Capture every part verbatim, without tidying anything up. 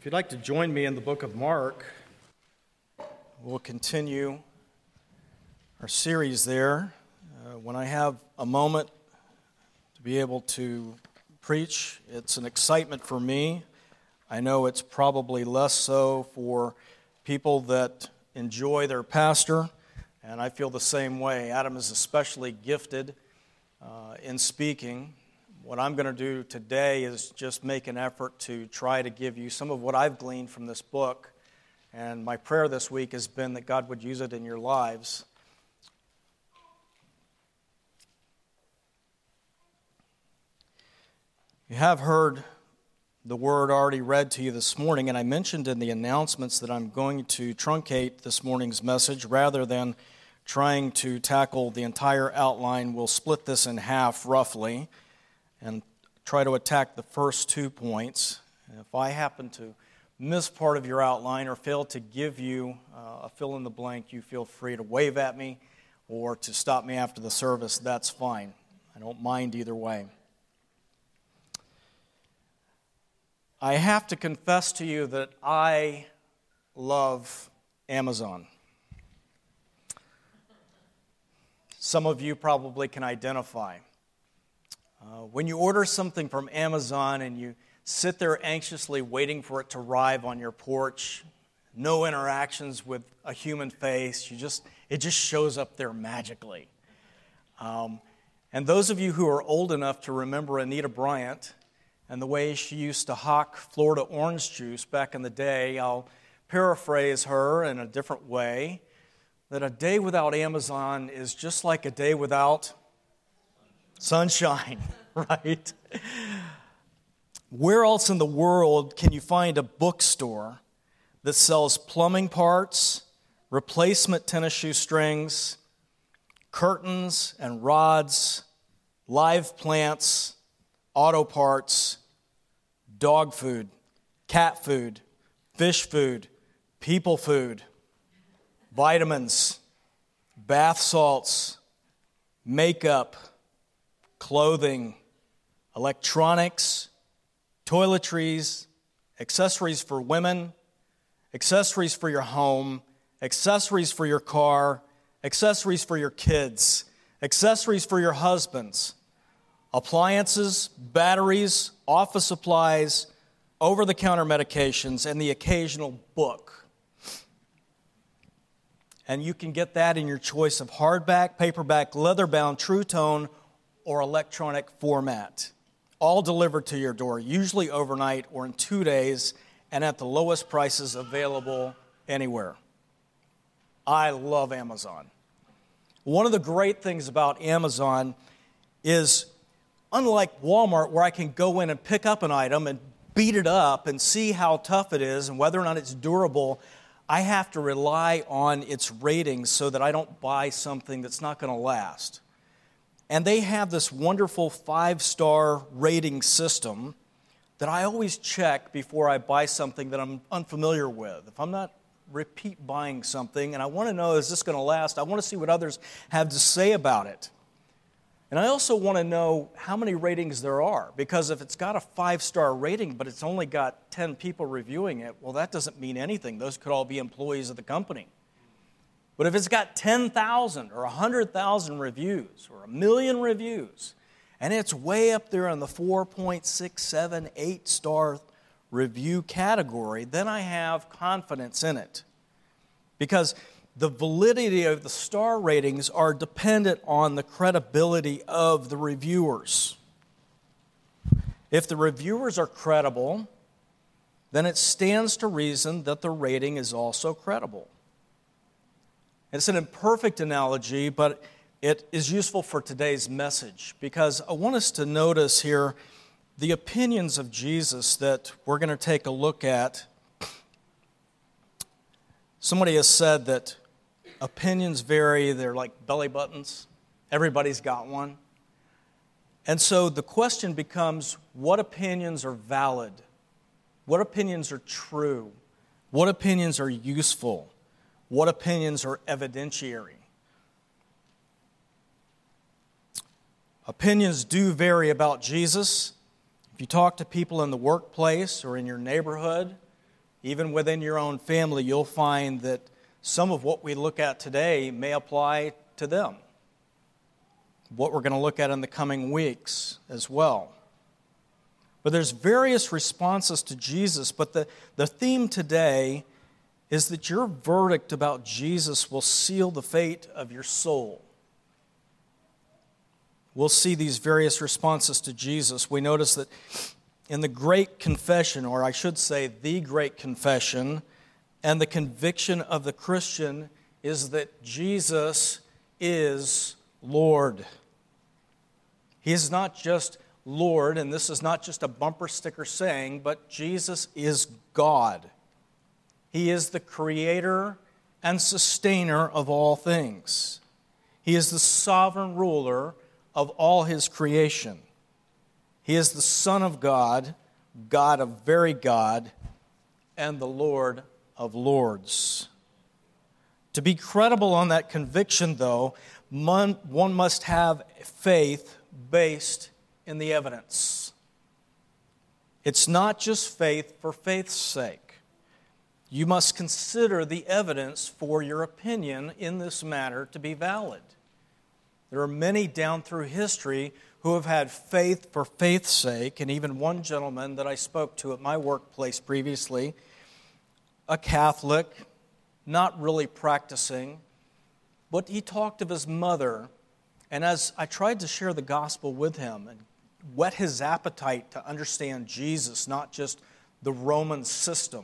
you'd like to join me in the book of Mark, we'll continue our series there. Uh, when I have a moment to be able to preach, it's an excitement for me. I know it's probably less so for people that enjoy their pastor, and I feel the same way. Adam is especially gifted uh, in speaking. What I'm going to do today is just make an effort to try to give you some of what I've gleaned from this book. And my prayer this week has been that God would use it in your lives. You have heard the word already read to you this morning, and I mentioned in the announcements that I'm going to truncate this morning's message rather than trying to tackle the entire outline. We'll split this in half roughly and try to attack the first two points. If I happen to miss part of your outline or fail to give you uh, a fill in the blank, you feel free to wave at me or to stop me after the service. That's fine. I don't mind either way. I have to confess to you that I love Amazon. Some of you probably can identify. Uh, when you order something from Amazon and you sit there anxiously waiting for it to arrive on your porch, no interactions with a human face, you just it just shows up there magically. Um, and those of you who are old enough to remember Anita Bryant and the way she used to hawk Florida orange juice back in the day, I'll paraphrase her in a different way, that a day without Amazon is just like a day without sunshine, right? Where else in the world can you find a bookstore that sells plumbing parts, replacement tennis shoe strings, curtains and rods, live plants, auto parts, dog food, cat food, fish food, people food, vitamins, bath salts, makeup, clothing, electronics, toiletries, accessories for women, accessories for your home, accessories for your car, accessories for your kids, accessories for your husbands, appliances, batteries, office supplies, over-the-counter medications, and the occasional book. And you can get that in your choice of hardback, paperback, leather-bound, True Tone, or electronic format, all delivered to your door, usually overnight or in two days, and at the lowest prices available anywhere. I love Amazon. One of the great things about Amazon is, unlike Walmart, where I can go in and pick up an item and beat it up and see how tough it is and whether or not it's durable, I have to rely on its ratings so that I don't buy something that's not going to last. And they have this wonderful five-star rating system that I always check before I buy something that I'm unfamiliar with. If I'm not repeat buying something and I want to know, is this going to last, I want to see what others have to say about it. And I also want to know how many ratings there are, because if it's got a five-star rating but it's only got ten people reviewing it, well, that doesn't mean anything. Those could all be employees of the company. But if it's got ten thousand or one hundred thousand reviews or a million reviews, and it's way up there in the four point six, seven, eight star review category, then I have confidence in it. Because the validity of the star ratings are dependent on the credibility of the reviewers. If the reviewers are credible, then it stands to reason that the rating is also credible. It's an imperfect analogy, but it is useful for today's message, because I want us to notice here the opinions of Jesus that we're going to take a look at. Somebody has said that opinions vary, they're like belly buttons. Everybody's got one. And so the question becomes, what opinions are valid? What opinions are true? What opinions are useful? What opinions are evidentiary? Opinions do vary about Jesus. If you talk to people in the workplace or in your neighborhood Even within your own family, you'll find that some of what we look at today may apply to them. What we're going to look at in the coming weeks as well. But there's various responses to Jesus, but the, the theme today is that your verdict about Jesus will seal the fate of your soul. We'll see these various responses to Jesus. We notice that in the Great Confession, or I should say the Great Confession, and the conviction of the Christian is that Jesus is Lord. He is not just Lord, and this is not just a bumper sticker saying, but Jesus is God. He is the creator and sustainer of all things. He is the sovereign ruler of all His creation. He is the Son of God, God of very God, and the Lord of lords. To be credible on that conviction, though, one must have faith based in the evidence. It's not just faith for faith's sake. You must consider the evidence for your opinion in this matter to be valid. There are many down through history who have had faith for faith's sake, and even one gentleman that I spoke to at my workplace previously, a Catholic, not really practicing, but he talked of his mother, and as I tried to share the gospel with him and whet his appetite to understand Jesus, not just the Roman system,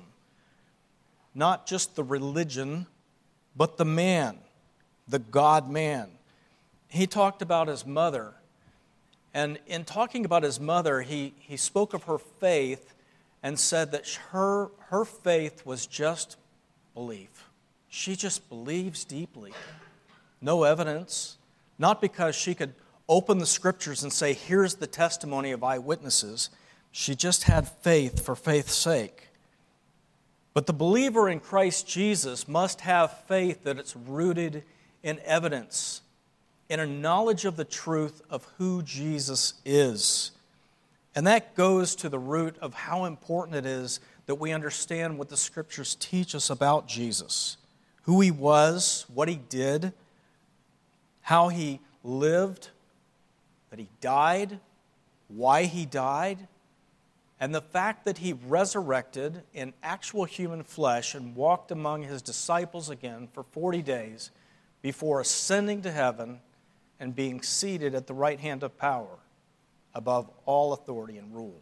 not just the religion, but the man, the God-man. He talked about his mother, and in talking about his mother, he, he spoke of her faith and said that her, her faith was just belief. She just believes deeply. No evidence, not because she could open the Scriptures and say, here's the testimony of eyewitnesses. She just had faith for faith's sake. But the believer in Christ Jesus must have faith that it's rooted in evidence, in a knowledge of the truth of who Jesus is. And that goes to the root of how important it is that we understand what the Scriptures teach us about Jesus, who He was, what He did, how He lived, that He died, why He died, and the fact that He resurrected in actual human flesh and walked among His disciples again for forty days before ascending to heaven and being seated at the right hand of power above all authority and rule.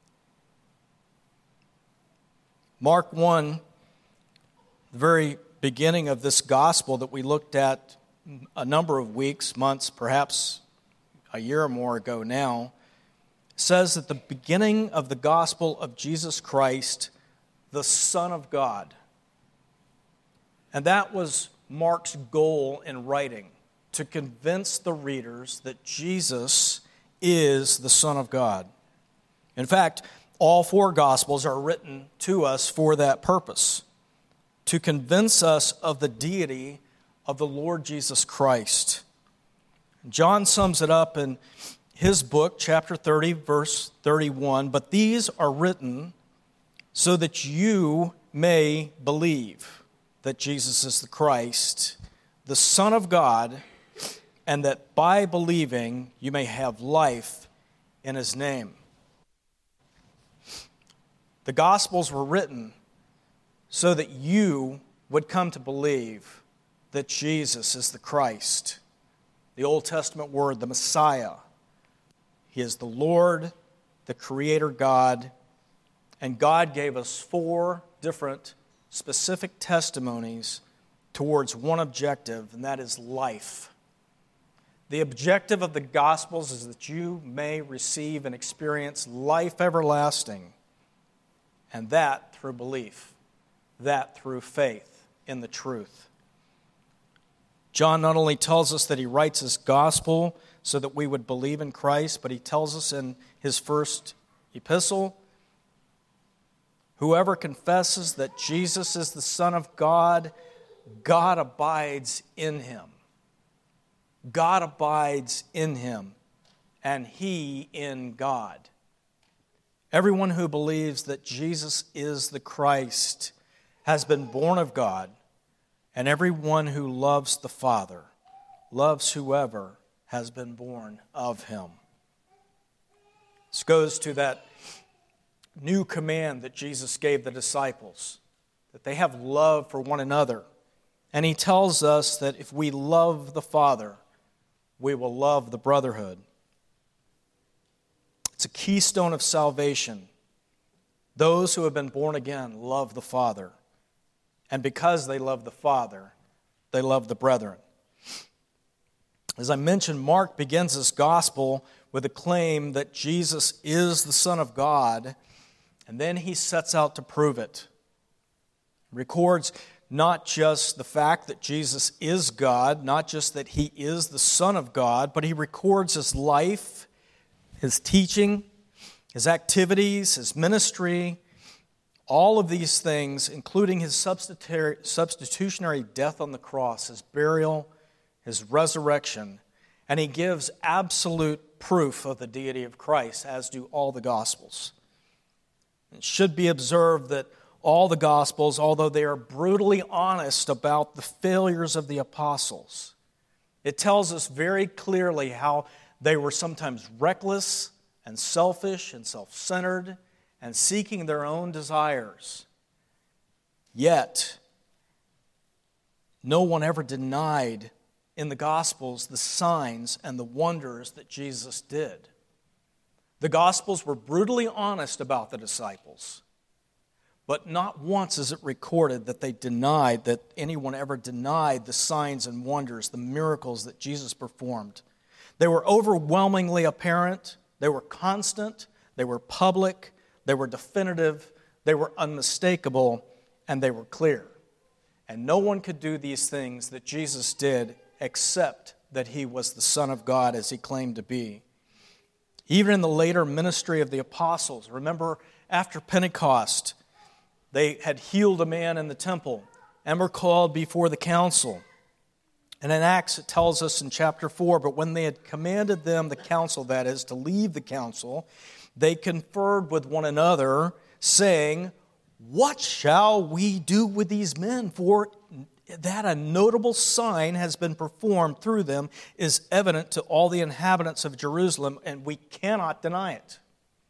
Mark one, the very beginning of this gospel that we looked at a number of weeks, months, perhaps a year or more ago now, says at the beginning of the gospel of Jesus Christ, the Son of God. And that was Mark's goal in writing, to convince the readers that Jesus is the Son of God. In fact, all four Gospels are written to us for that purpose, to convince us of the deity of the Lord Jesus Christ. John sums it up in his book, chapter thirty, verse thirty-one, "But these are written so that you may believe that Jesus is the Christ, the Son of God, and that by believing you may have life in His name." The Gospels were written so that you would come to believe that Jesus is the Christ, the Old Testament word, the Messiah. He is the Lord, the Creator God, and God gave us four different specific testimonies towards one objective, and that is life. The objective of the Gospels is that you may receive and experience life everlasting, and that through belief, that through faith in the truth. John not only tells us that he writes his gospel so that we would believe in Christ, but he tells us in his first epistle, whoever confesses that Jesus is the Son of God, God abides in him. God abides in him, and he in God. Everyone who believes that Jesus is the Christ has been born of God, and everyone who loves the Father loves whoever has been born of him. This goes to that new command that Jesus gave the disciples, that they have love for one another. And he tells us that if we love the Father, we will love the brotherhood. It's a keystone of salvation. Those who have been born again love the Father. And because they love the Father, they love the brethren. As I mentioned, Mark begins his gospel with a claim that Jesus is the Son of God, and then he sets out to prove it. He records not just the fact that Jesus is God, not just that he is the Son of God, but he records his life, his teaching, his activities, his ministry, all of these things, including his substitutionary death on the cross, his burial, his resurrection, and he gives absolute proof of the deity of Christ, as do all the Gospels. It should be observed that all the Gospels, although they are brutally honest about the failures of the apostles, it tells us very clearly how they were sometimes reckless and selfish and self-centered and seeking their own desires. Yet, no one ever denied in the Gospels the signs and the wonders that Jesus did. The Gospels were brutally honest about the disciples, but not once is it recorded that they denied, that anyone ever denied the signs and wonders, the miracles that Jesus performed. They were overwhelmingly apparent, they were constant, they were public, they were definitive, they were unmistakable, and they were clear. And no one could do these things that Jesus did except that he was the Son of God as he claimed to be. Even in the later ministry of the apostles, remember after Pentecost, they had healed a man in the temple and were called before the council. And in Acts it tells us in chapter four, but when they had commanded them, the council that is, to leave the council, they conferred with one another, saying, "What shall we do with these men? For that a notable sign has been performed through them is evident to all the inhabitants of Jerusalem, and we cannot deny it."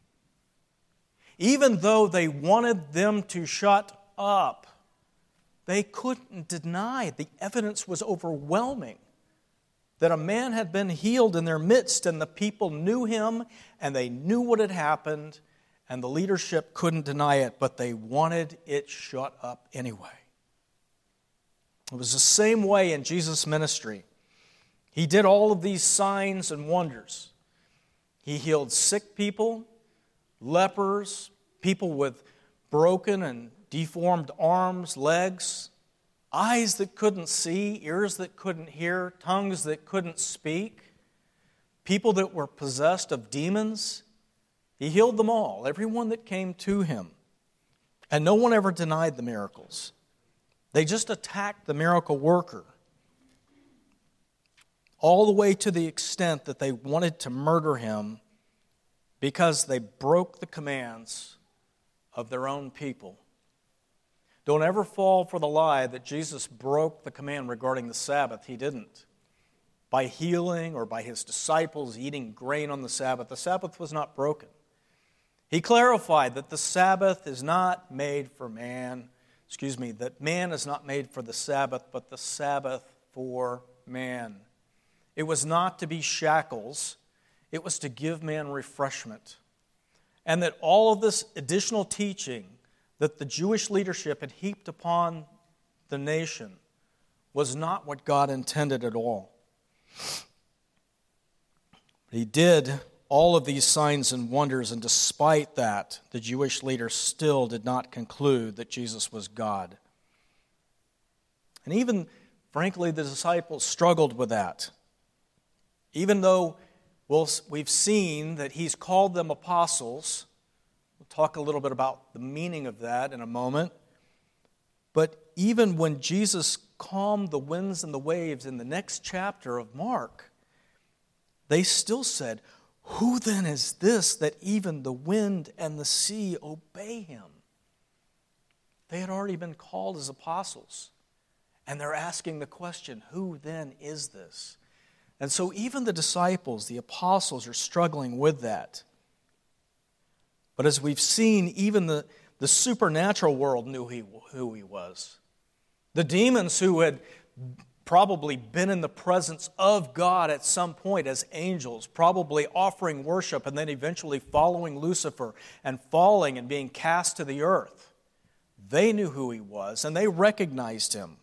Even though they wanted them to shut up, they couldn't deny. The evidence was overwhelming that a man had been healed in their midst, and the people knew him, and they knew what had happened, and the leadership couldn't deny it, but they wanted it shut up anyway. It was the same way in Jesus' ministry. He did all of these signs and wonders. He healed sick people, lepers, people with broken and deformed arms, legs, eyes that couldn't see, ears that couldn't hear, tongues that couldn't speak, people that were possessed of demons. He healed them all, everyone that came to him. And no one ever denied the miracles. They just attacked the miracle worker, all the way to the extent that they wanted to murder him because they broke the commands of their own people. Don't ever fall for the lie that Jesus broke the command regarding the Sabbath. He didn't. By healing or by his disciples eating grain on the Sabbath, the Sabbath was not broken. He clarified that the Sabbath is not made for man, excuse me, that man is not made for the Sabbath, but the Sabbath for man. It was not to be shackles, it was to give man refreshment. And that all of this additional teaching that the Jewish leadership had heaped upon the nation was not what God intended at all. But he did all of these signs and wonders, and despite that, the Jewish leaders still did not conclude that Jesus was God. And even, frankly, the disciples struggled with that. Even though well, we've seen that he's called them apostles. We'll talk a little bit about the meaning of that in a moment. But even when Jesus calmed the winds and the waves in the next chapter of Mark, they still said, Who then is this that even the wind and the sea obey him? They had already been called as apostles. And they're asking the question, who then is this? And so even the disciples, the apostles, are struggling with that. But as we've seen, even the, the supernatural world knew he, who he was. The demons who had probably been in the presence of God at some point as angels, probably offering worship and then eventually following Lucifer and falling and being cast to the earth. They knew who he was and they recognized him.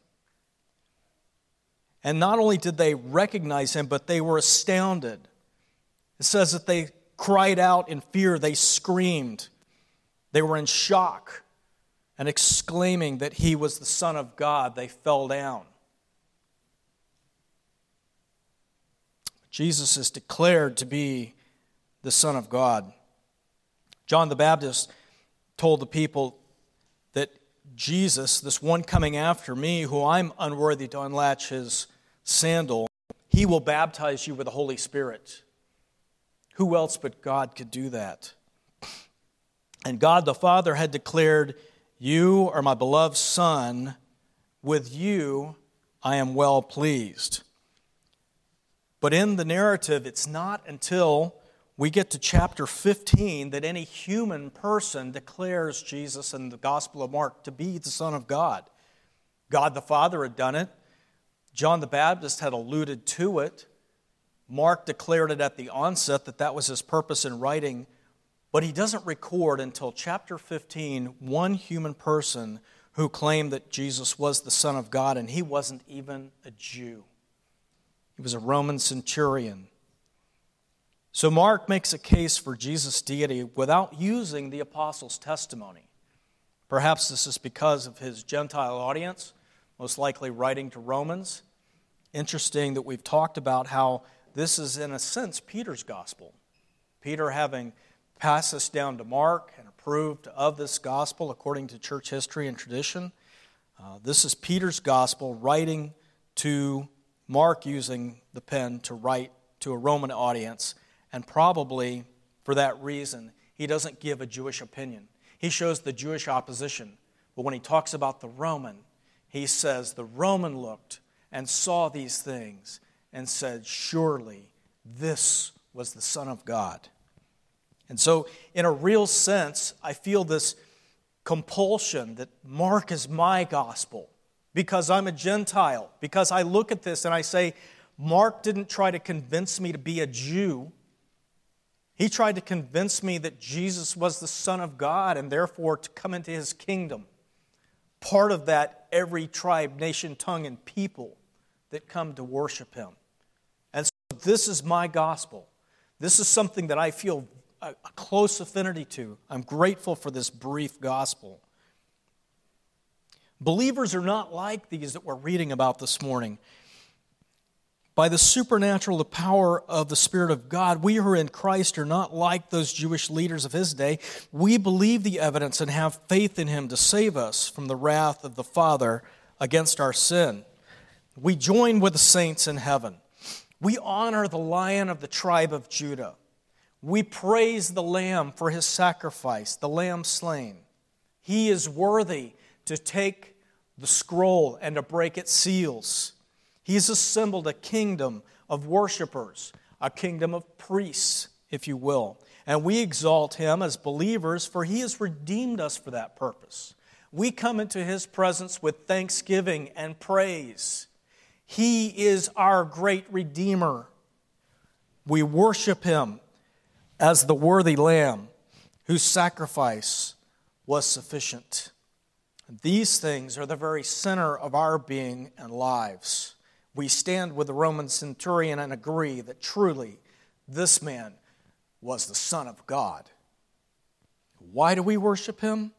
And not only did they recognize him, but they were astounded. It says that they cried out in fear, they screamed. They were in shock and exclaiming that he was the Son of God. They fell down. Jesus is declared to be the Son of God. John the Baptist told the people that Jesus, this one coming after me, who I'm unworthy to unlatch his sandal, he will baptize you with the Holy Spirit. Who else but God could do that? And God the Father had declared, you are my beloved Son, with you I am well pleased. But in the narrative, it's not until we get to chapter fifteen that any human person declares Jesus in the Gospel of Mark to be the Son of God. God the Father had done it. John the Baptist had alluded to it. Mark declared it at the onset that that was his purpose in writing. But he doesn't record until chapter fifteen one human person who claimed that Jesus was the Son of God, and he wasn't even a Jew. He was a Roman centurion. So Mark makes a case for Jesus' deity without using the apostles' testimony. Perhaps this is because of his Gentile audience, most likely writing to Romans. Interesting that we've talked about how this is, in a sense, Peter's gospel. Peter, having passed this down to Mark and approved of this gospel according to church history and tradition, uh, this is Peter's gospel writing to Mark, using the pen to write to a Roman audience, and probably for that reason, he doesn't give a Jewish opinion. He shows the Jewish opposition, but when he talks about the Roman, he says the Roman looked and saw these things and said, surely this was the Son of God. And so, in a real sense, I feel this compulsion that Mark is my gospel because I'm a Gentile, because I look at this and I say, Mark didn't try to convince me to be a Jew. He tried to convince me that Jesus was the Son of God and therefore to come into his kingdom. Part of that, every tribe, nation, tongue, and people that come to worship him. And so this is my gospel. This is something that I feel a close affinity to. I'm grateful for this brief gospel. Believers are not like these that we're reading about this morning. By the supernatural, the power of the Spirit of God, we who are in Christ are not like those Jewish leaders of his day. We believe the evidence and have faith in him to save us from the wrath of the Father against our sin. We join with the saints in heaven. We honor the Lion of the tribe of Judah. We praise the Lamb for his sacrifice, the Lamb slain. He is worthy to take the scroll and to break its seals. He's assembled a kingdom of worshipers, a kingdom of priests, if you will. And we exalt him as believers, for he has redeemed us for that purpose. We come into his presence with thanksgiving and praise. He is our great Redeemer. We worship him as the worthy Lamb whose sacrifice was sufficient. These things are the very center of our being and lives. We stand with the Roman centurion and agree that truly this man was the Son of God. Why do we worship him?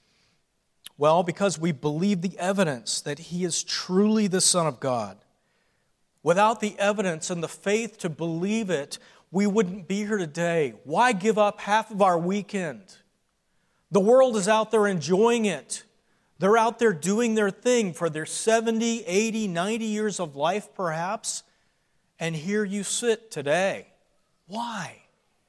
Well, because we believe the evidence that he is truly the Son of God. Without the evidence and the faith to believe it, we wouldn't be here today. Why give up half of our weekend? The world is out there enjoying it. They're out there doing their thing for their seventy, eighty, ninety years of life perhaps. And here you sit today. Why?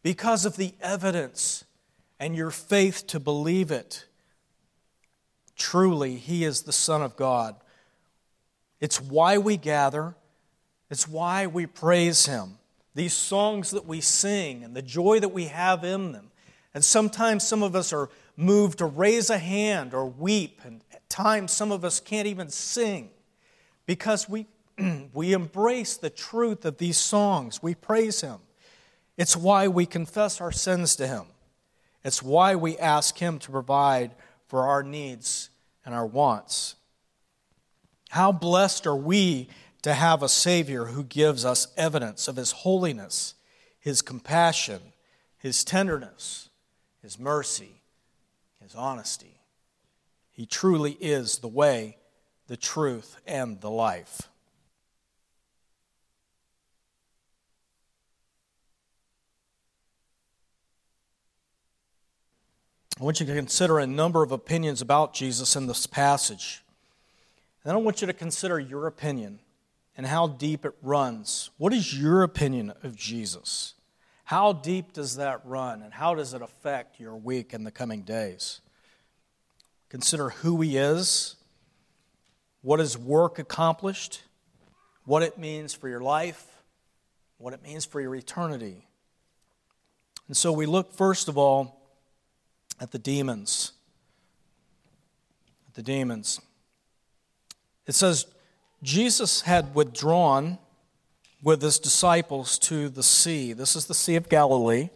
because of the evidence and your faith to believe it. Truly, He is the Son of God. It's why we gather. It's why we praise Him. These songs that we sing and the joy that we have in them. And sometimes some of us are moved to raise a hand or weep. And at times some of us can't even sing because we, we embrace the truth of these songs. We praise Him. It's why we confess our sins to Him. It's why we ask Him to provide for our needs and our wants. How blessed are we to have a Savior who gives us evidence of His holiness, His compassion, His tenderness, His mercy, His honesty. He truly is the way, the truth, and the life. I want you to consider a number of opinions about Jesus in this passage. And then I want you to consider your opinion and how deep it runs. What is your opinion of Jesus? How deep does that run, and how does it affect your week and the coming days? Consider who He is, what His work accomplished, what it means for your life, what it means for your eternity. And so we look first of all at the demons. At the demons. It says, Jesus had withdrawn with His disciples to the sea. This is the Sea of Galilee.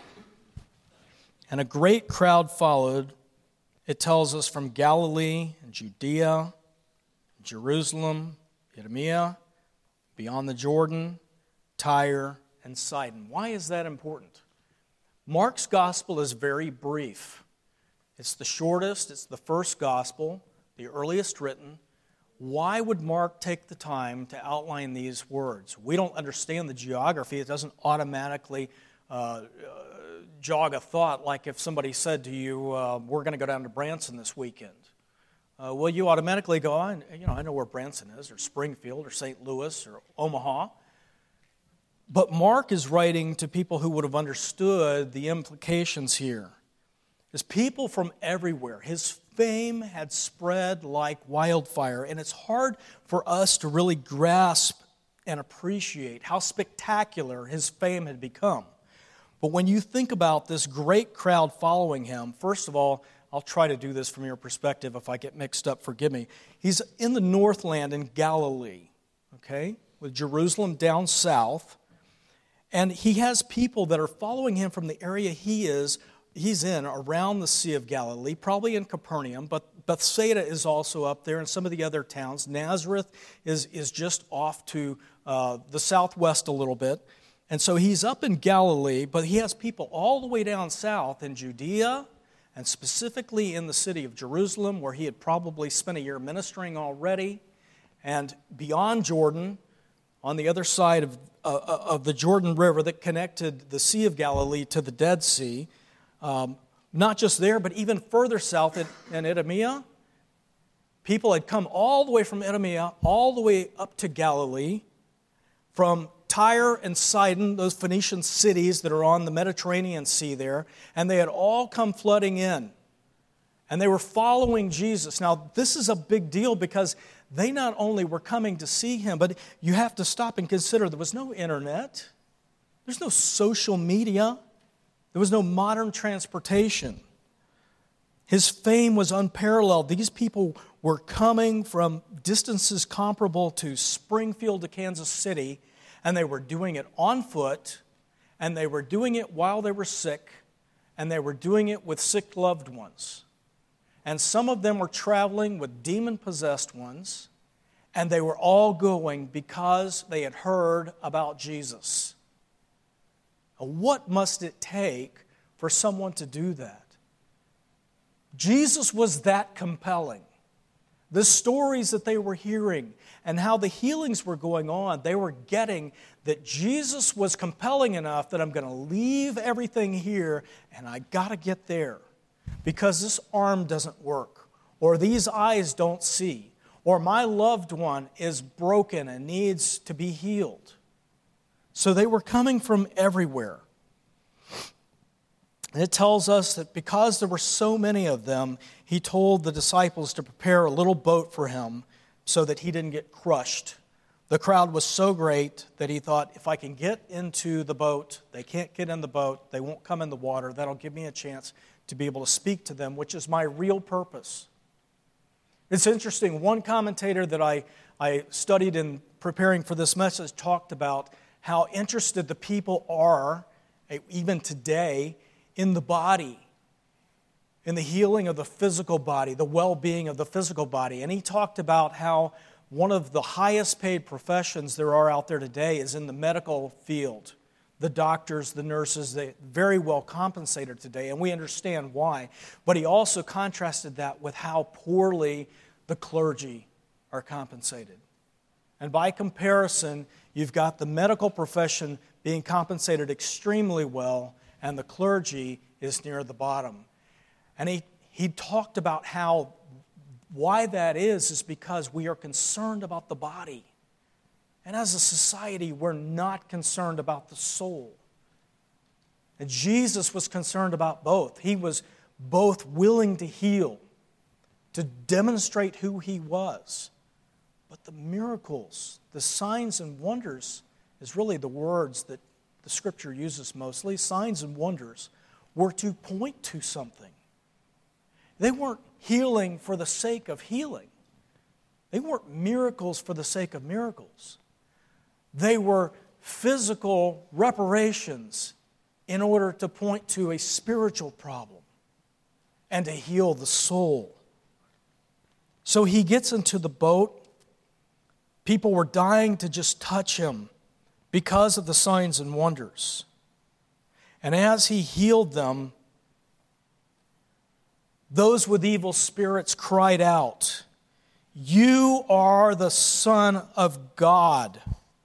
And a great crowd followed. It tells us from Galilee and Judea, Jerusalem, Idumea, beyond the Jordan, Tyre, and Sidon. Why is that important? Mark's gospel is very brief. It's the shortest, it's the first gospel, the earliest written. Why would Mark take the time to outline these words? We don't understand the geography. It doesn't automatically uh, uh, jog a thought like if somebody said to you, uh, we're going to go down to Branson this weekend. Uh, well, you automatically go, I, you know, I know where Branson is, or Springfield, or Saint Louis, or Omaha. But Mark is writing to people who would have understood the implications here. There's people from everywhere. His fame had spread like wildfire, and it's hard for us to really grasp and appreciate how spectacular his fame had become. But when you think about this great crowd following him, first of all, I'll try to do this from your perspective. If I get mixed up, forgive me. He's in the Northland in Galilee, okay, with Jerusalem down south. And he has people that are following him from the area he is, he's in, around the Sea of Galilee, probably in Capernaum, but Bethsaida is also up there and some of the other towns. Nazareth is, is just off to uh, the southwest a little bit. And so he's up in Galilee, but he has people all the way down south in Judea, and specifically in the city of Jerusalem, where he had probably spent a year ministering already, and beyond Jordan, on the other side of, uh, of the Jordan River that connected the Sea of Galilee to the Dead Sea. Um, not just there, but even further south in, in Idumea. People had come all the way from Idumea, all the way up to Galilee, from Tyre and Sidon, those Phoenician cities that are on the Mediterranean Sea there, and they had all come flooding in. And they were following Jesus. Now, this is a big deal because they not only were coming to see him, but you have to stop and consider there was no internet. There's no social media. There was no modern transportation. His fame was unparalleled. These people were coming from distances comparable to Springfield to Kansas City, and they were doing it on foot, and they were doing it while they were sick, and they were doing it with sick loved ones. And some of them were traveling with demon-possessed ones, and they were all going because they had heard about Jesus. What must it take for someone to do that? Jesus was that compelling. The stories that they were hearing and how the healings were going on, they were getting that Jesus was compelling enough that I'm going to leave everything here and I got to get there because this arm doesn't work, or these eyes don't see, or my loved one is broken and needs to be healed. So they were coming from everywhere. And it tells us that because there were so many of them, he told the disciples to prepare a little boat for him so that he didn't get crushed. The crowd was so great that he thought, if I can get into the boat, they can't get in the boat, they won't come in the water, that'll give me a chance to be able to speak to them, which is my real purpose. It's interesting, one commentator that I, I studied in preparing for this message talked about how interested the people are, even today, in the body, in the healing of the physical body, the well-being of the physical body. And he talked about how one of the highest paid professions there are out there today is in the medical field. The doctors, the nurses, they're very well compensated today, and we understand why. But he also contrasted that with how poorly the clergy are compensated. And by comparison, you've got the medical profession being compensated extremely well, and the clergy is near the bottom. And he, he talked about how why that is is because we are concerned about the body. And as a society, we're not concerned about the soul. And Jesus was concerned about both. He was both willing to heal, to demonstrate who he was. But the miracles, the signs and wonders is really the words that the Scripture uses mostly. Signs and wonders were to point to something. They weren't healing for the sake of healing. They weren't miracles for the sake of miracles. They were physical reparations in order to point to a spiritual problem and to heal the soul. So he gets into the boat. People were dying to just touch him because of the signs and wonders. And as he healed them, those with evil spirits cried out, "You are the Son of God."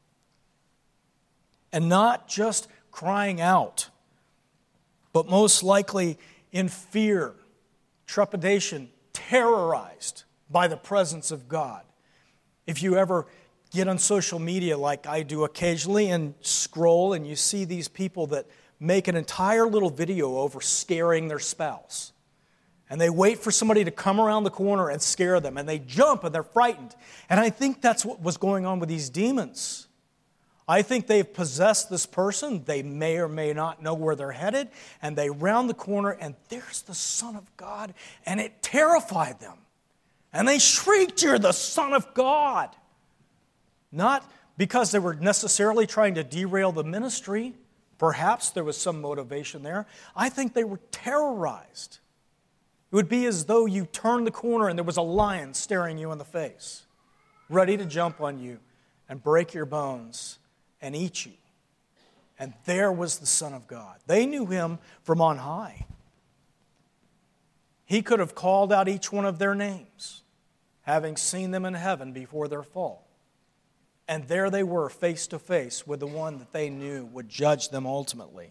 And not just crying out, but most likely in fear, trepidation, terrorized by the presence of God. If you ever get on social media like I do occasionally and scroll and you see these people that make an entire little video over scaring their spouse. And they wait for somebody to come around the corner and scare them. And they jump and they're frightened. And I think that's what was going on with these demons. I think they've possessed this person. They may or may not know where they're headed. And they round the corner and there's the Son of God. And it terrified them. And they shrieked, "You're the Son of God." Not because they were necessarily trying to derail the ministry. Perhaps there was some motivation there. I think they were terrorized. It would be as though you turned the corner and there was a lion staring you in the face, ready to jump on you and break your bones and eat you. And there was the Son of God. They knew him from on high. He could have called out each one of their names, having seen them in heaven before their fall. And there they were, face to face with the one that they knew would judge them ultimately.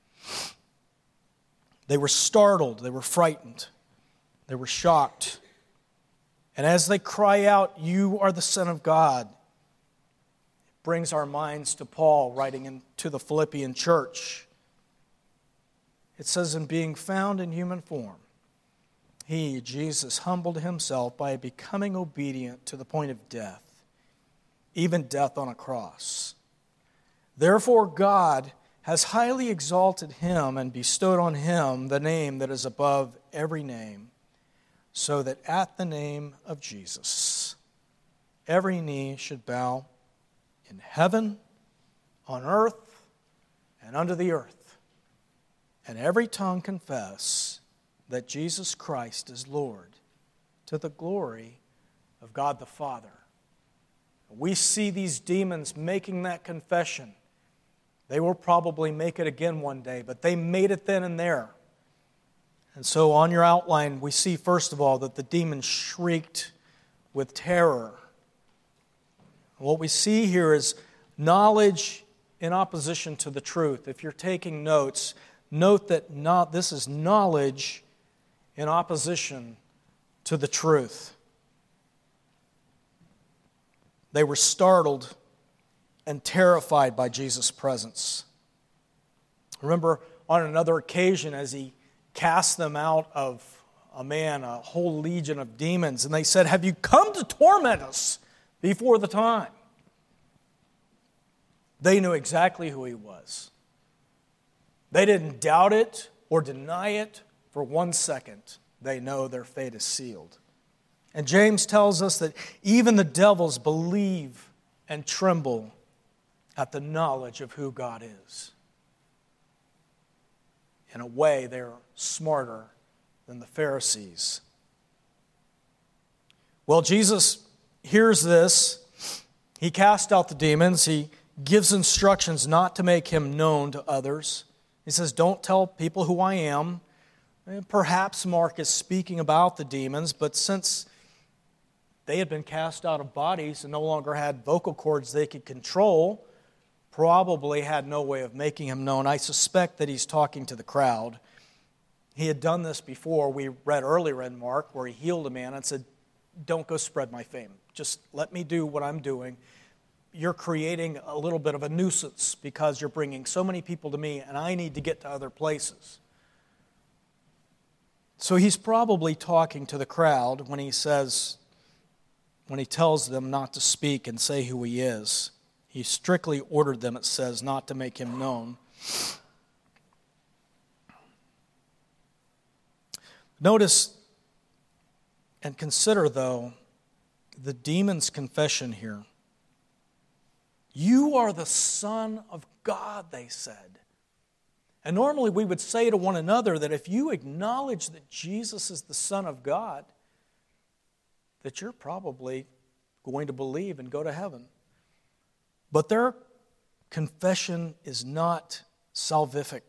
They were startled. They were frightened. They were shocked. And as they cry out, "You are the Son of God," it brings our minds to Paul writing into the Philippian church. It says, "In being found in human form, he, Jesus, humbled himself by becoming obedient to the point of death, even death on a cross. Therefore God has highly exalted him and bestowed on him the name that is above every name, so that at the name of Jesus every knee should bow in heaven, on earth, and under the earth, and every tongue confess that Jesus Christ is Lord, to the glory of God the Father." We see these demons making that confession. They will probably make it again one day, but they made it then and there. And so on your outline, we see first of all that the demons shrieked with terror. What we see here is knowledge in opposition to the truth. If you're taking notes, note that not, this is knowledge in opposition to the truth. They were startled and terrified by Jesus' presence. Remember, on another occasion as he cast them out of a man, a whole legion of demons. And they said, "Have you come to torment us before the time?" They knew exactly who he was. They didn't doubt it or deny it for one second. They know their fate is sealed. And James tells us that even the devils believe and tremble at the knowledge of who God is. In a way, they're smarter than the Pharisees. Well, Jesus hears this. He casts out the demons. He gives instructions not to make him known to others. He says, "Don't tell people who I am." And perhaps Mark is speaking about the demons, but since they had been cast out of bodies and no longer had vocal cords they could control, probably had no way of making him known. I suspect that he's talking to the crowd. He had done this before. We read earlier in Mark where he healed a man and said, "Don't go spread my fame. Just let me do what I'm doing. You're creating a little bit of a nuisance because you're bringing so many people to me and I need to get to other places." So he's probably talking to the crowd when he says, when he tells them not to speak and say who he is. He strictly ordered them, it says, not to make him known. Notice and consider, though, the demon's confession here. "You are the Son of God," they said. And normally we would say to one another that if you acknowledge that Jesus is the Son of God, that you're probably going to believe and go to heaven. But their confession is not salvific.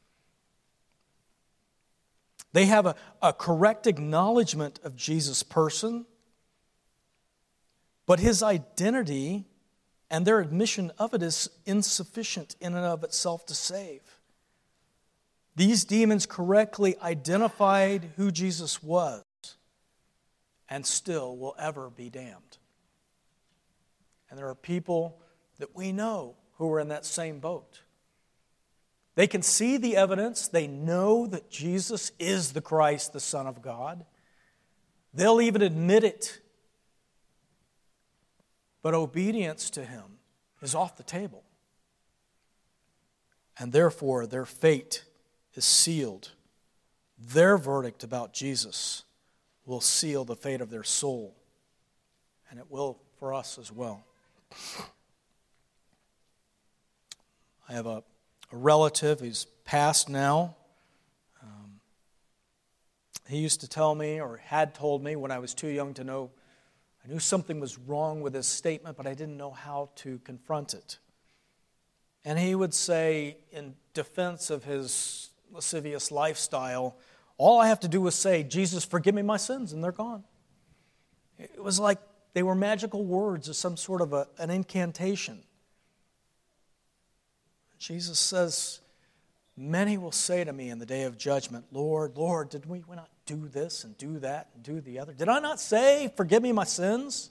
They have a, a correct acknowledgement of Jesus' person, but his identity and their admission of it is insufficient in and of itself to save. These demons correctly identified who Jesus was and still will ever be damned. And there are people that we know who are in that same boat. They can see the evidence. They know that Jesus is the Christ, the Son of God. They'll even admit it. But obedience to him is off the table. And therefore, their fate is sealed. Their verdict about Jesus will seal the fate of their soul. And it will for us as well. I have a, a relative who's passed now. Um, he used to tell me, or had told me when I was too young to know, I knew something was wrong with his statement, but I didn't know how to confront it. And he would say, in defense of his lascivious lifestyle, all I have to do is say, "Jesus, forgive me my sins," and they're gone. It was like they were magical words of some sort of a, an incantation. Jesus says, "Many will say to me in the day of judgment, 'Lord, Lord, did we not do this and do that and do the other? Did I not say, forgive me my sins?'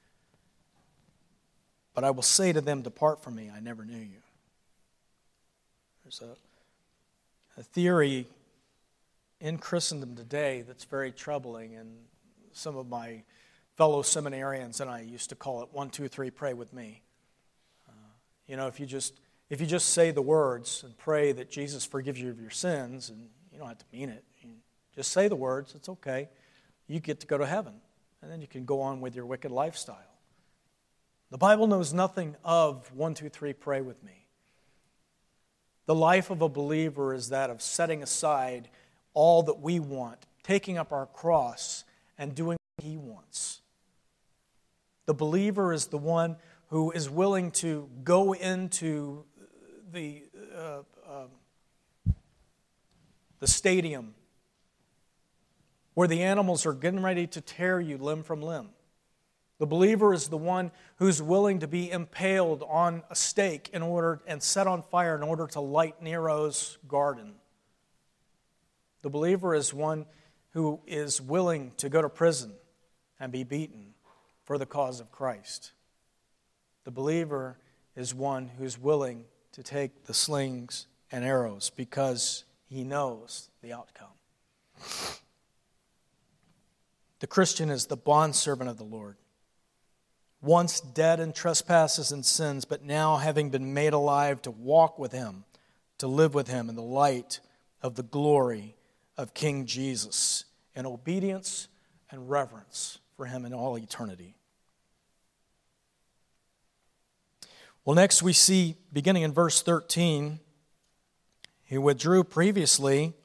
But I will say to them, 'Depart from me, I never knew you.'" There's a, a theory in Christendom today that's very troubling, and some of my fellow seminarians and I used to call it one, two, three, pray with me. Uh, you know, if you just if you just say the words and pray that Jesus forgives you of your sins, and you don't have to mean it, you just say the words, it's okay. You get to go to heaven, and then you can go on with your wicked lifestyle. The Bible knows nothing of one, two, three, pray with me. The life of a believer is that of setting aside all that we want, taking up our cross, and doing what he wants. The believer is the one who is willing to go into the, uh, uh, the stadium where the animals are getting ready to tear you limb from limb. The believer is the one who's willing to be impaled on a stake in order and set on fire in order to light Nero's garden. The believer is one who is willing to go to prison and be beaten for the cause of Christ. The believer is one who's willing to take the slings and arrows because he knows the outcome. The Christian is the bondservant of the Lord, once dead in trespasses and sins, but now having been made alive to walk with him, to live with him in the light of the glory of King Jesus, in obedience and reverence for him in all eternity. Well, next we see, beginning in verse thirteen, he withdrew previously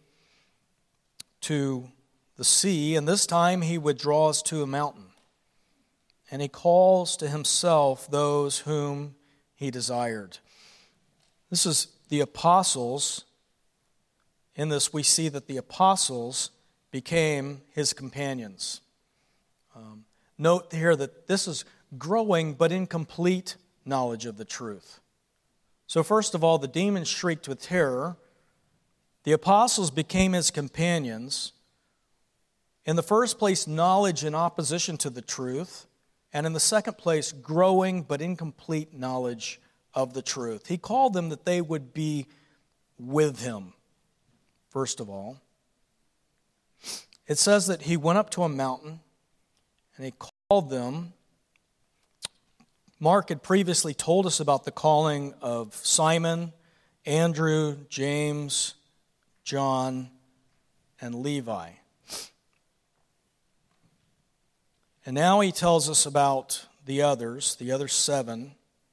to the sea, and this time he withdraws to a mountain. And he calls to himself those whom he desired. This is the apostles. In this we see that the apostles became his companions. Um, note here that this is growing but incomplete knowledge of the truth. So first of all, the demons shrieked with terror. The apostles became his companions. In the first place, knowledge in opposition to the truth. And in the second place, growing but incomplete knowledge of the truth. He called them that they would be with him, first of all. It says that he went up to a mountain and he called them. Mark had previously told us about the calling of Simon, Andrew, James, John, and Levi. And now he tells us about the others, the other seven.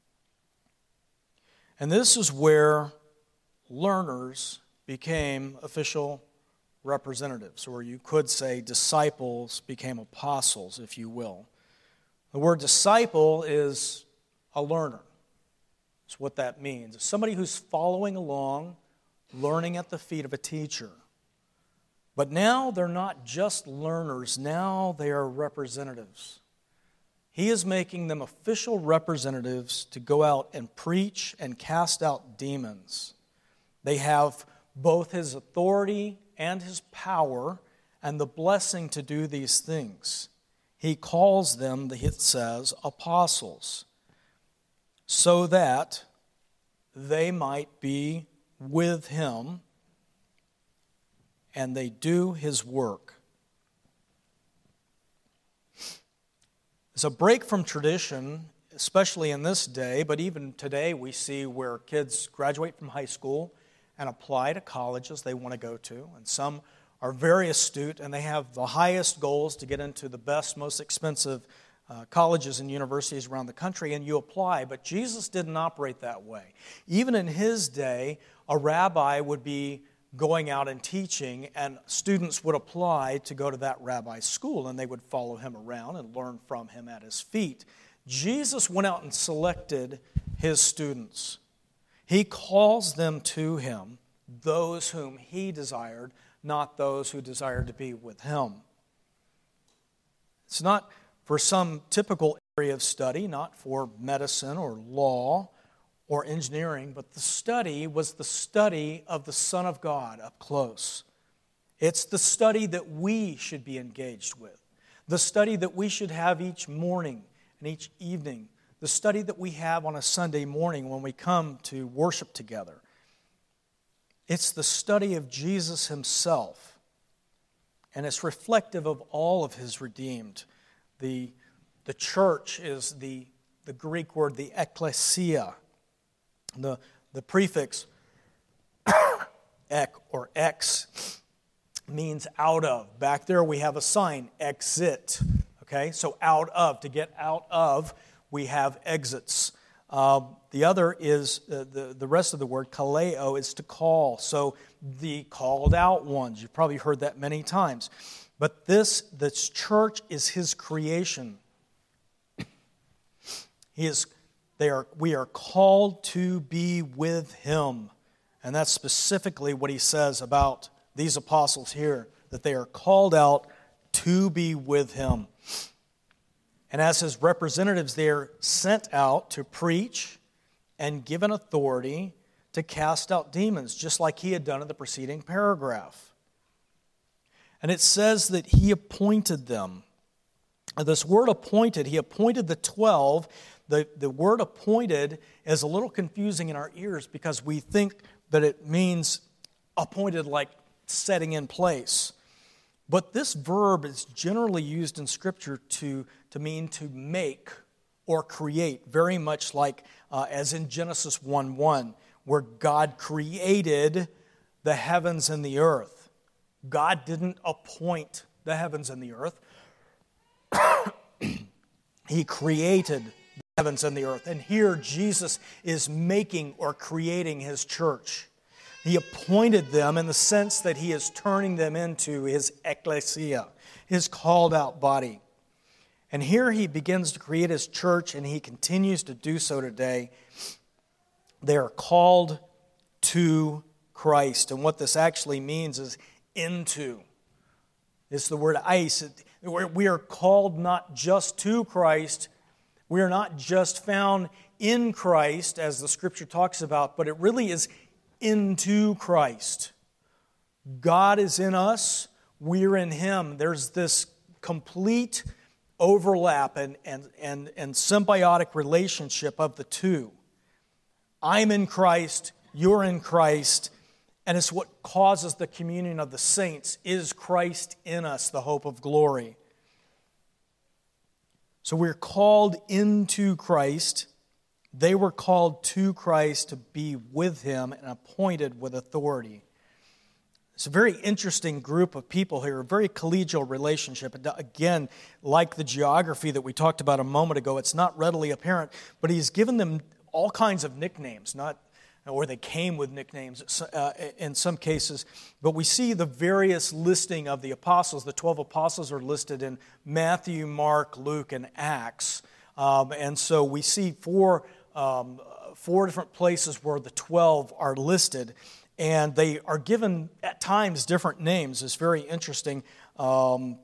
And this is where learners became official representatives, or you could say disciples became apostles, if you will. The word disciple is a learner. That's what that means. It's somebody who's following along, learning at the feet of a teacher. But now they're not just learners, now they are representatives. He is making them official representatives to go out and preach and cast out demons. They have both his authority and his power and the blessing to do these things. He calls them, it says, apostles, so that they might be with him and they do his work. It's a break from tradition, especially in this day, but even today we see where kids graduate from high school and apply to colleges they want to go to, and some are very astute and they have the highest goals to get into the best, most expensive uh, colleges and universities around the country, and you apply. But Jesus didn't operate that way. Even in his day, a rabbi would be going out and teaching, and students would apply to go to that rabbi's school, and they would follow him around and learn from him at his feet. Jesus went out and selected his students. He calls them to him, those whom he desired, not those who desired to be with him. It's not for some typical area of study, not for medicine or law or engineering, but the study was the study of the Son of God up close. It's the study that we should be engaged with, the study that we should have each morning and each evening, the study that we have on a Sunday morning when we come to worship together. It's the study of Jesus himself, and it's reflective of all of his redeemed. The, the church is the, the Greek word, the ekklesia. The, the prefix ek or ex means out of. Back there we have a sign, exit. Okay, so out of. To get out of, we have exits. Uh, the other is, uh, the, the rest of the word, kaleo, is to call. So the called out ones. You've probably heard that many times. But this, this church is his creation. He is They are, we are called to be with him. And that's specifically what he says about these apostles here, that they are called out to be with him. And as his representatives, they are sent out to preach and given authority to cast out demons, just like he had done in the preceding paragraph. And it says that he appointed them. This word appointed, he appointed the twelve. The, the word appointed is a little confusing in our ears because we think but it means appointed, like setting in place. But this verb is generally used in Scripture to, to mean to make or create, very much like uh, as in Genesis one one, where God created the heavens and the earth. God didn't appoint the heavens and the earth. He created the heavens and the earth. And here Jesus is making or creating His church. He appointed them in the sense that He is turning them into His ecclesia, His called out body. And here He begins to create His church, and He continues to do so today. They are called to Christ. And what this actually means is into. It's the word eis. We are called not just to Christ. We are not just found in Christ, as the Scripture talks about, but it really is into Christ. God is in us. We're in Him. There's this complete overlap and, and, and, and symbiotic relationship of the two. I'm in Christ. You're in Christ. And it's what causes the communion of the saints. Is Christ in us, the hope of glory? So we're called into Christ. They were called to Christ to be with Him and appointed with authority. It's a very interesting group of people here, a very collegial relationship. And again, like the geography that we talked about a moment ago, it's not readily apparent, but He's given them all kinds of nicknames, not or they came with nicknames uh, in some cases. But we see the various listing of the apostles. The twelve apostles are listed in Matthew, Mark, Luke, and Acts. Um, and so we see four, um, four different places where the twelve are listed. And they are given, at times, different names. It's very interesting. Um,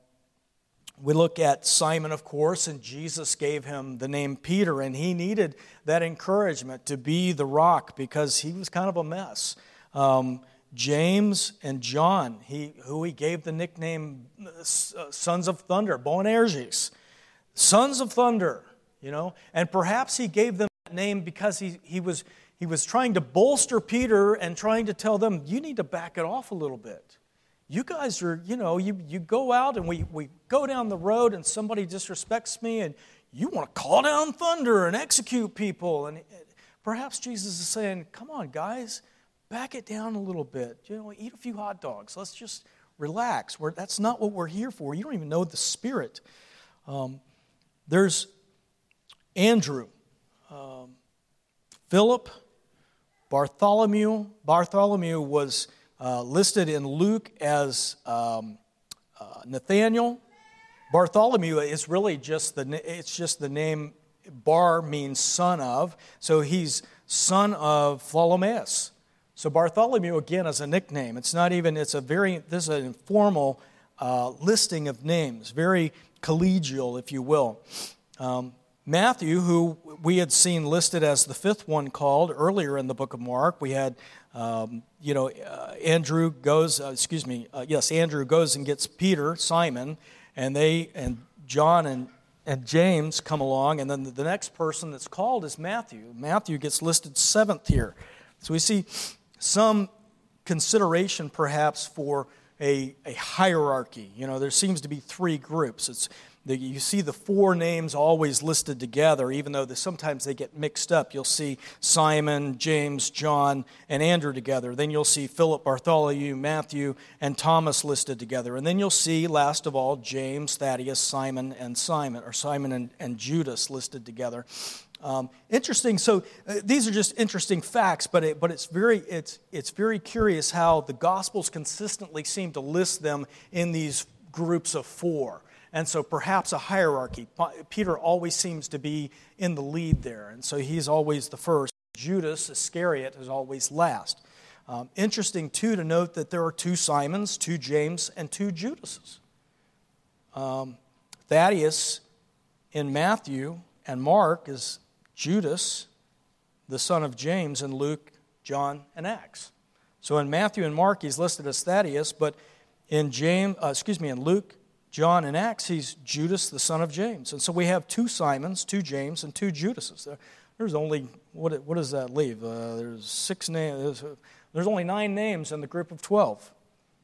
We look at Simon, of course, and Jesus gave him the name Peter, and he needed that encouragement to be the rock because he was kind of a mess. Um, James and John, he, who he gave the nickname uh, Sons of Thunder, Boanerges, Sons of Thunder, you know, and perhaps he gave them that name because he, he was he was trying to bolster Peter and trying to tell them, you need to back it off a little bit. You guys are, you know, you, you go out and we, we go down the road and somebody disrespects me and you want to call down thunder and execute people. And perhaps Jesus is saying, come on, guys, back it down a little bit. You know, eat a few hot dogs. Let's just relax. We're, that's not what we're here for. You don't even know the Spirit. Um, there's Andrew, um, Philip, Bartholomew. Bartholomew was Uh, listed in Luke as um, uh, Nathaniel. Bartholomew is really just the it's just the name. Bar means son of, so he's son of Ptolemaeus. So Bartholomew again is a nickname. It's not even. It's a very. This is an informal uh, listing of names, very collegial, if you will. Um, Matthew, who we had seen listed as the fifth one called earlier in the book of Mark, we had. Um, you know, uh, Andrew goes, uh, excuse me, uh, yes, Andrew goes and gets Peter, Simon, and they, and John and, and James come along, and then the, the next person that's called is Matthew. Matthew gets listed seventh here. So we see some consideration perhaps for a, a hierarchy. You know, there seems to be three groups. It's the, you see the four names always listed together, even though they, sometimes they get mixed up. You'll see Simon, James, John, and Andrew together. Then you'll see Philip, Bartholomew, Matthew, and Thomas listed together. And then you'll see, last of all, James, Thaddeus, Simon, and Simon, or Simon and, and Judas listed together. Um, interesting. So uh, these are just interesting facts, but it, but it's very it's it's very curious how the Gospels consistently seem to list them in these groups of four. And so perhaps a hierarchy. Peter always seems to be in the lead there, and so he's always the first. Judas Iscariot is always last. Um, interesting, too, to note that there are two Simons, two James, and two Judases. Um, Thaddeus in Matthew and Mark is Judas, the son of James, in Luke, John, and Acts. So in Matthew and Mark, he's listed as Thaddeus, but in James, uh, excuse me, in Luke, John, and Acts, he's Judas, the son of James. And so we have two Simons, two James, and two Judases. There's only, what, what does that leave? Uh, there's six names, There's only nine names in the group of twelve.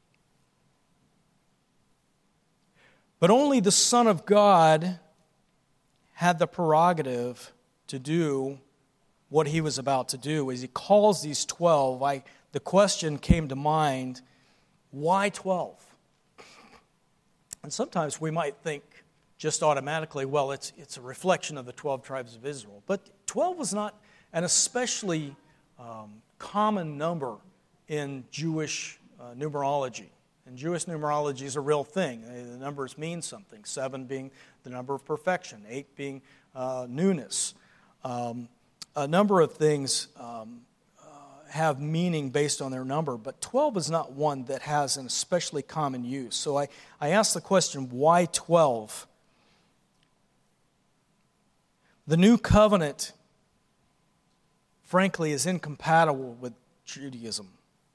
But only the Son of God had the prerogative to do what he was about to do. As he calls these twelve, I, the question came to mind, why twelve? And sometimes we might think just automatically, well, it's, it's a reflection of the twelve tribes of Israel. But twelve was not an especially um, common number in Jewish uh, numerology. And Jewish numerology is a real thing. The numbers mean something. Seven being the number of perfection, eight being uh, newness. Um, a number of things um, uh, have meaning based on their number, but twelve is not one that has an especially common use. So I, I asked the question, why twelve? The new covenant, frankly, is incompatible with Judaism.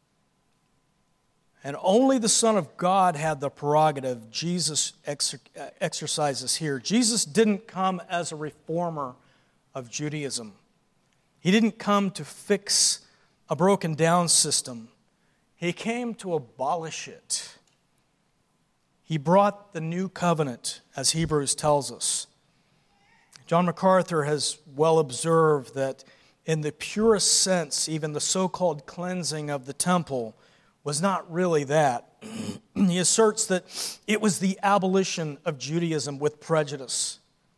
And only the Son of God had the prerogative Jesus exer- exercises here. Jesus didn't come as a reformer of Judaism. He didn't come to fix a broken down system. He came to abolish it. He brought the new covenant, as Hebrews tells us. John MacArthur has well observed that in the purest sense, even the so-called cleansing of the temple was not really that. He asserts that it was the abolition of Judaism with prejudice.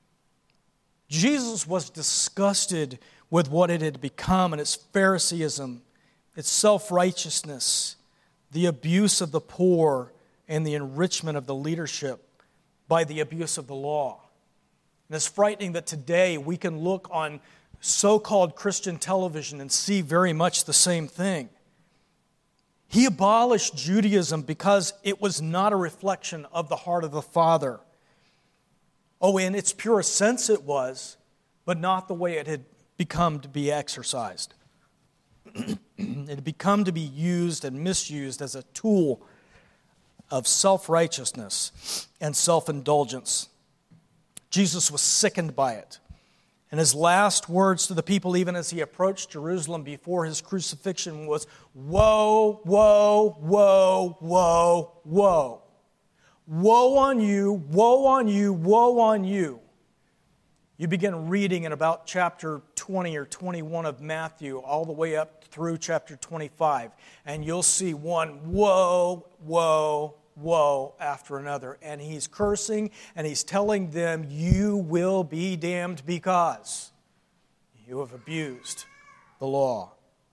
Jesus was disgusted with what it had become and its Phariseeism, its self-righteousness, the abuse of the poor, and the enrichment of the leadership by the abuse of the law. And it's frightening that today we can look on so-called Christian television and see very much the same thing. He abolished Judaism because it was not a reflection of the heart of the Father. Oh, in its purest sense it was, but not the way it had become to be exercised. It had become to be used and misused as a tool of self-righteousness and self-indulgence. Jesus was sickened by it. And his last words to the people, even as he approached Jerusalem before his crucifixion, was, woe, woe, woe, woe, woe. Woe on you, woe on you, woe on you. You begin reading in about chapter twenty or twenty-one of Matthew, all the way up through chapter twenty-five, and you'll see one woe, woe, woe after another. And he's cursing and he's telling them, you will be damned because you have abused the law.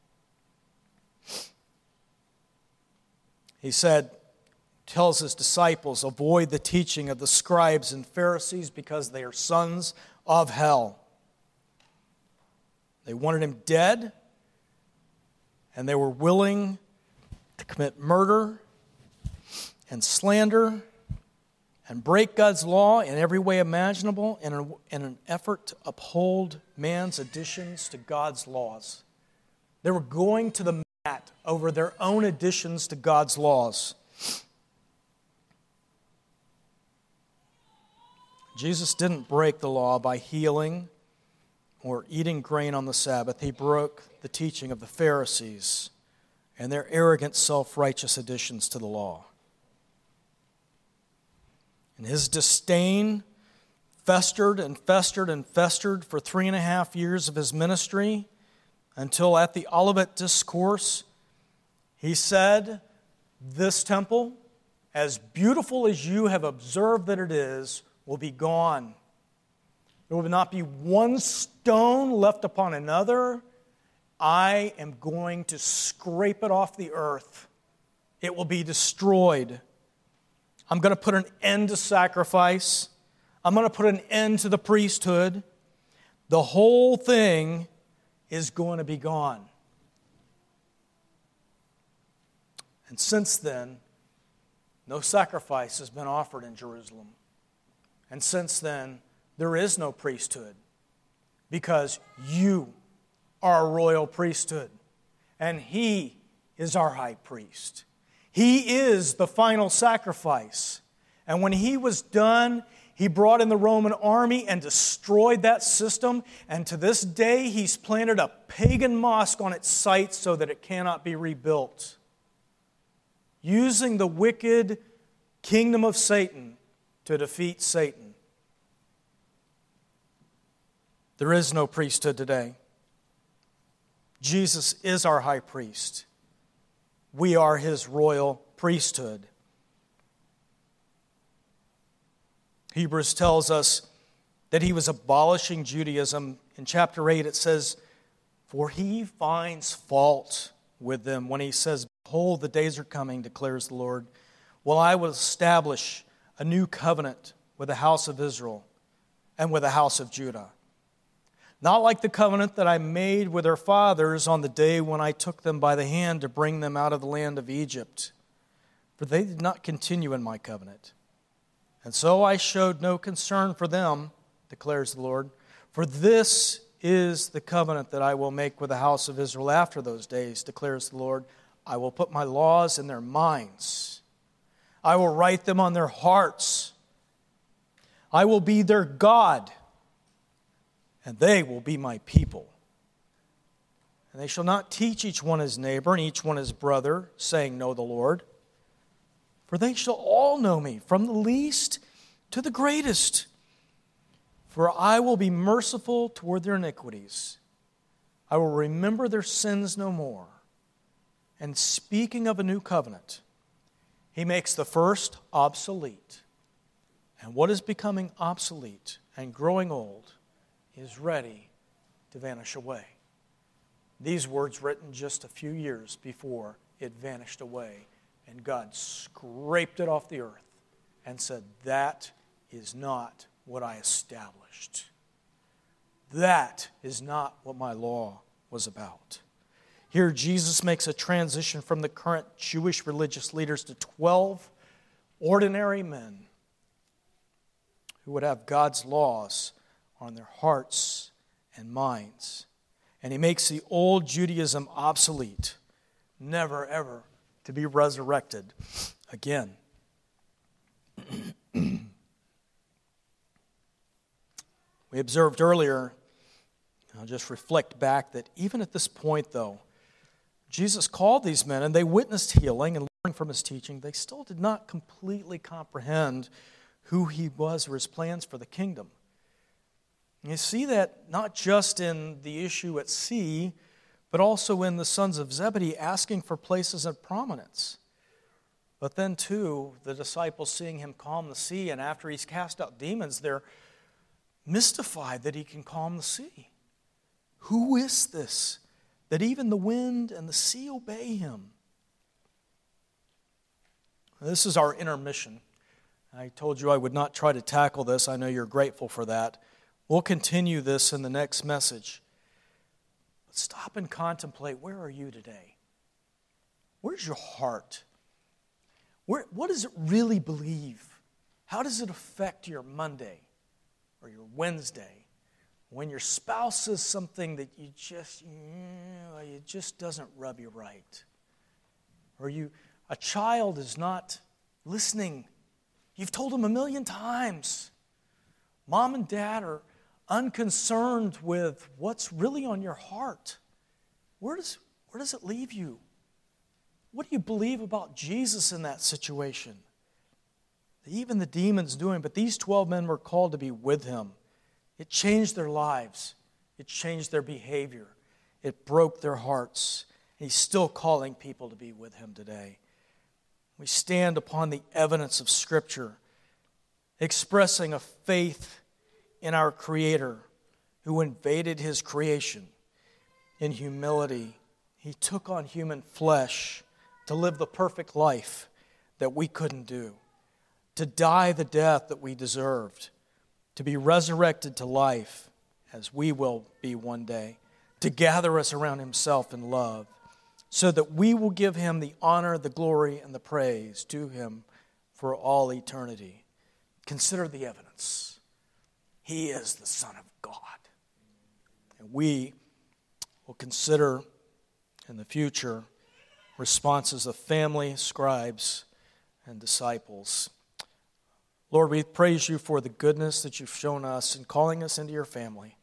He said, tells his disciples, avoid the teaching of the scribes and Pharisees because they are sons of hell. They wanted him dead, and they were willing to commit murder and slander and break God's law in every way imaginable in, a, in an effort to uphold man's additions to God's laws. They were going to the mat over their own additions to God's laws. Jesus didn't break the law by healing or eating grain on the Sabbath. He broke the teaching of the Pharisees and their arrogant, self-righteous additions to the law. And his disdain festered and festered and festered for three and a half years of his ministry until at the Olivet Discourse, he said, this temple, as beautiful as you have observed that it is, will be gone. There will not be one stone left upon another. I am going to scrape it off the earth. It will be destroyed. I'm going to put an end to sacrifice. I'm going to put an end to the priesthood. The whole thing is going to be gone. And since then, no sacrifice has been offered in Jerusalem. And since then, there is no priesthood because you are a royal priesthood and he is our high priest. He is the final sacrifice. And when he was done, He brought in the Roman army and destroyed that system. And to this day, he's planted a pagan mosque on its site so that it cannot be rebuilt, using the wicked kingdom of Satan to defeat Satan. There is no priesthood today. Jesus is our high priest. We are his royal priesthood. Hebrews tells us that he was abolishing Judaism. In chapter eight it says, "For he finds fault with them when he says, 'Behold, the days are coming, declares the Lord, well, I will establish a new covenant with the house of Israel and with the house of Judah. Not like the covenant that I made with their fathers on the day when I took them by the hand to bring them out of the land of Egypt. For they did not continue in my covenant. And so I showed no concern for them, declares the Lord. For this is the covenant that I will make with the house of Israel after those days, declares the Lord. I will put my laws in their minds. I will write them on their hearts. I will be their God, and they will be my people. And they shall not teach each one his neighbor and each one his brother, saying, Know the Lord. For they shall all know me, from the least to the greatest. For I will be merciful toward their iniquities. I will remember their sins no more. And speaking of a new covenant, he makes the first obsolete. And what is becoming obsolete and growing old is ready to vanish away. These words written just a few years before it vanished away. And God scraped it off the earth and said, that is not what I established. That is not what my law was about. Here Jesus makes a transition from the current Jewish religious leaders to twelve ordinary men who would have God's laws on their hearts and minds. And he makes the old Judaism obsolete, never ever to be resurrected again. We observed earlier, I'll just reflect back, that even at this point, though, Jesus called these men and they witnessed healing and learning from his teaching. They still did not completely comprehend who he was or his plans for the kingdom. And you see that not just in the issue at sea, but also in the sons of Zebedee asking for places of prominence. But then, too, the disciples seeing him calm the sea, and after he's cast out demons, they're mystified that he can calm the sea. Who is this, that even the wind and the sea obey him? This is our intermission. I told you I would not try to tackle this. I know you're grateful for that. We'll continue this in the next message. But stop and contemplate, where are you today? Where's your heart? Where, what does it really believe? How does it affect your Monday or your Wednesday when your spouse says something that you just, you know, it just doesn't rub you right? Or you, a child is not listening. You've told them a million times. Mom and dad are unconcerned with what's really on your heart. Where does, where does it leave you? What do you believe about Jesus in that situation? Even the demons do him, but these twelve men were called to be with him. It changed their lives. It changed their behavior. It broke their hearts. And he's still calling people to be with him today. We stand upon the evidence of Scripture, expressing a faith in our Creator who invaded his creation in humility. He took on human flesh to live the perfect life that we couldn't do, to die the death that we deserved, to be resurrected to life as we will be one day, to gather us around himself in love, so that we will give him the honor, the glory, and the praise to him for all eternity. Consider the evidence. He is the Son of God. And we will consider in the future responses of family, scribes, and disciples. Lord, we praise you for the goodness that you've shown us in calling us into your family.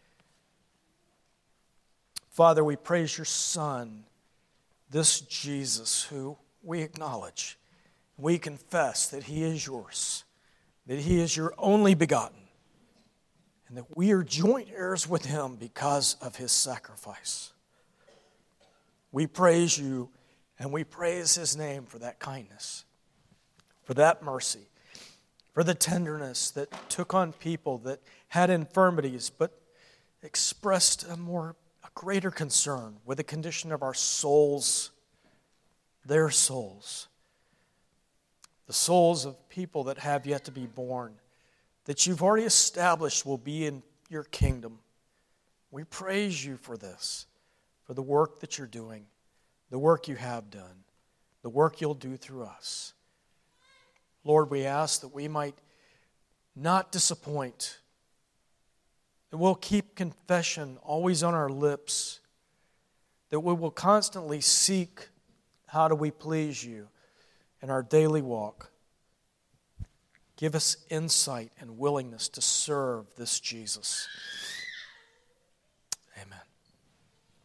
Father, we praise your Son, this Jesus, who we acknowledge. We confess that he is yours, that he is your only begotten, and that we are joint heirs with him because of his sacrifice. We praise you, and we praise his name for that kindness, for that mercy, for the tenderness that took on people that had infirmities, but expressed a more, a greater concern with the condition of our souls, their souls, the souls of people that have yet to be born, that you've already established will be in your kingdom. We praise you for this, for the work that you're doing, the work you have done, the work you'll do through us. Lord, we ask that we might not disappoint, that we'll keep confession always on our lips, that we will constantly seek how do we please you in our daily walk. Give us insight and willingness to serve this Jesus.